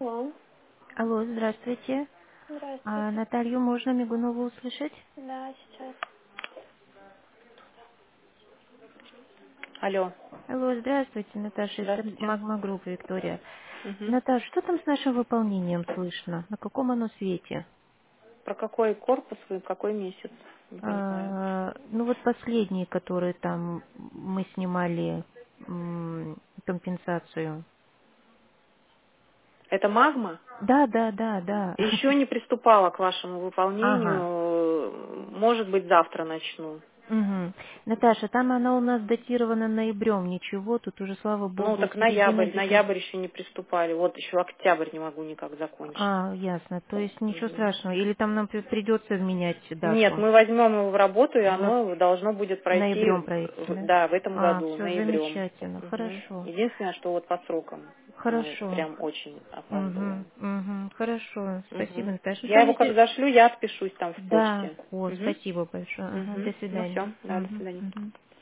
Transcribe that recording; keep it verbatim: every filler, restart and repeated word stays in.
Алло, Алло, здравствуйте. А, здравствуйте. Наталью можно Мигунову услышать? Да, сейчас. Алло, Алло, здравствуйте, Наташа, это здравствуйте. Магма Групп Виктория. Мгм. Наташа, что там с нашим выполнением слышно? На каком оно свете? Про какой корпус вы, какой месяц? Не понимаю. А, ну вот последний, который там мы снимали м, компенсацию. Это магма? Да, да, да, да. Еще не приступала к вашему Ага. выполнению. Может быть, завтра начну. Угу. Наташа, там она у нас датирована ноябрем, ничего, тут уже, слава Ну, богу, так середина ноябрь. декабря. Ноябрь еще не приступали. Вот еще октябрь не могу никак закончить. А, ясно. То есть ничего Мгм. страшного. Или там нам при- придется менять Нет, дату. мы возьмем его в работу, и В оно должно будет пройти, ноябрем проектите, в- да? да, в этом А, году, все ноябрем. замечательно. Мгм. Хорошо. Единственное, что вот по срокам мы Хорошо. прям очень Угу, опаздываем. угу. Хорошо. Спасибо, Мгм. Наташа. Ну, Я там его как если... зашлю, я отпишусь там в Да. почте. О, Мгм. спасибо большое. Ага, до Мгм. Ну свидания. все, да, до Угу, свидания. угу.